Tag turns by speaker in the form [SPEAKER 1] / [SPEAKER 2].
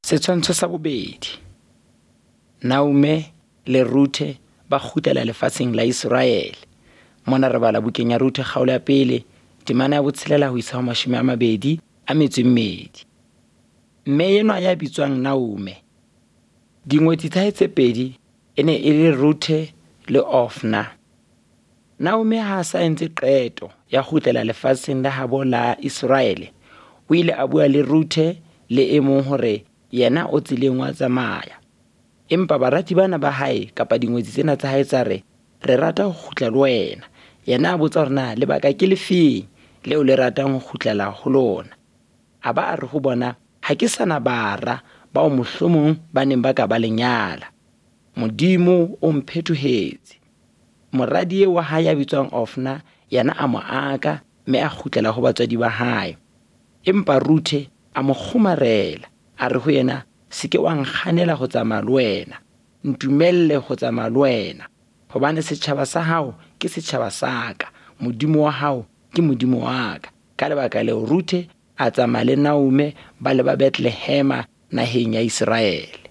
[SPEAKER 1] Setshwantsho sa 2. Naomi le Ruthe ba kgutlela lefatsheng la Israele. Mona re bala bukeng ya Ruthe kgaolo ya 1, temana ya 6 ho isa ho 22. Mme enwa ya bitswang Naomi, dingwetsi tsa hae tse 2 e ne e le Ruthe le Orfna. Naomi ha sa entse qeto ya kgutlela lefatsheng la habo la Israele, o ile a bua le Ruthe le e mong hore yena o tseleng wa tsamaya. Empa barati bana ba hae kapa dingwetsi tsena tsa hae tsa re rata ho kgutla le wena. Yena a botsa hore na lebaka ke lefeng leo le ratang ho kgutlela ho lona. A ba a re ho bona, ha ke sana bara bao mohlomong ba neng ba ka ba lenyala. Modimo o mphethohetse. Moradi wa hae ya bitswang Orfna yana a mo aka mme a kgutlela ho batswadi ba hae. Empa Ruthe a mo kgomarela, a re ho yena, seke wa nkganela ho tsamaya le wena, ntumelle ho tsamaya le wena, hobane setjhaba sa hao ke setjhaba sa ka, Modimo wa hao ke Modimo wa ka. Ka lebaka leo Ruthe a tsamaya le Naomi ba le ba Bethlehema naheng ya Israele.